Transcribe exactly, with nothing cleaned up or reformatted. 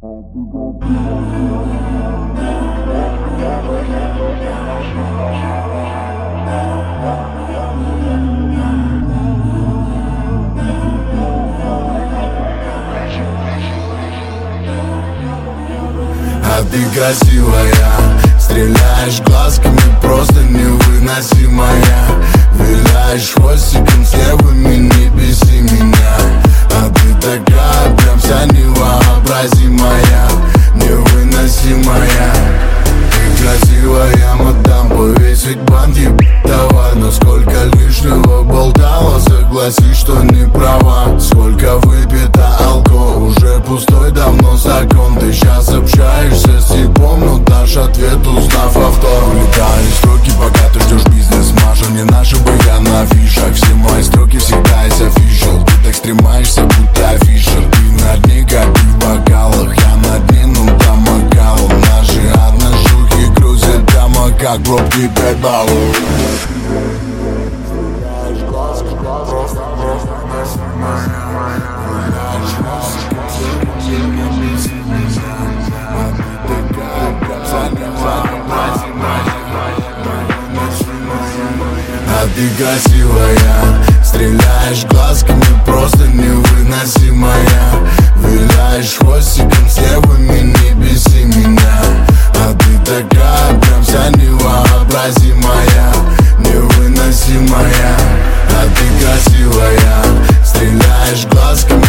А ты красивая, стреляешь глазками, просто невыносимая. Виляешь хвостиком с левыми, не беси меня. А ты такая, прям вся невообразимая, невыносимая. Ты красивая, мадам, повесить бант, давай. Но сколько лишнего болтала, согласись, что не права. Сколько выпито алкоголь, уже пустой давно закон. Ты сейчас общаешься с типом, но дашь ответ, узнав автор. Улетали строки, пока ты ждешь бизнес, Маша, не наши бы я на афишах. Все мои строки всегда из official. Ты так стремаешься, будто афишер. Ты над ней, как и в бокалах, я над ней, ну там макалом. Наши одножухи грузят прямо как пробки пять баллов. А ты красивая, стреляешь глазками, просто невыносимая. Виляешь хвостиком с левыми, не беси меня. А ты такая, прям вся невообразимая, невыносимая. А ты красивая, стреляешь глазками,